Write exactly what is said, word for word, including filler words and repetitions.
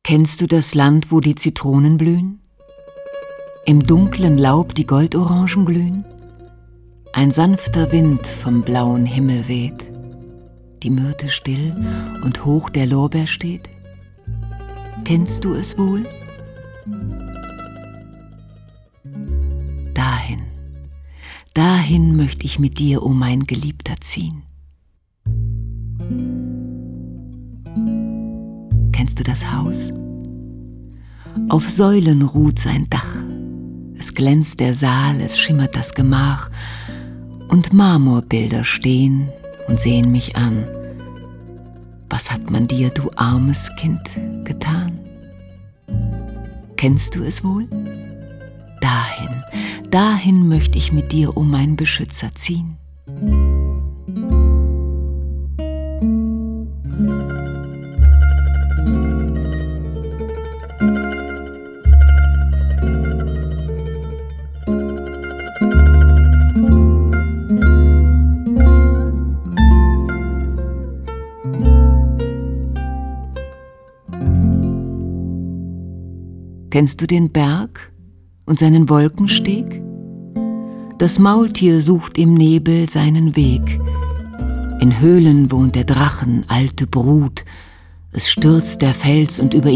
Kennst du das Land, wo die Zitronen blühen? Im dunklen Laub die Goldorangen glühen? Ein sanfter Wind vom blauen Himmel weht, die Myrte still und hoch der Lorbeer steht? Kennst du es wohl? Dahin, dahin möcht ich mit dir, o mein Geliebter, ziehen. Kennst du das Haus? Auf Säulen ruht sein Dach, es glänzt der Saal, es schimmert das Gemach, und Marmorbilder stehen und sehen mich an. Was hat man dir, du armes Kind, getan? Kennst du es wohl? Dahin, dahin möcht ich mit dir, o mein Beschützer, ziehen. Kennst du den Berg und seinen Wolkensteg? Das Maultier sucht im Nebel seinen Weg. In Höhlen wohnt der Drachen, alte Brut. Es stürzt der Fels und über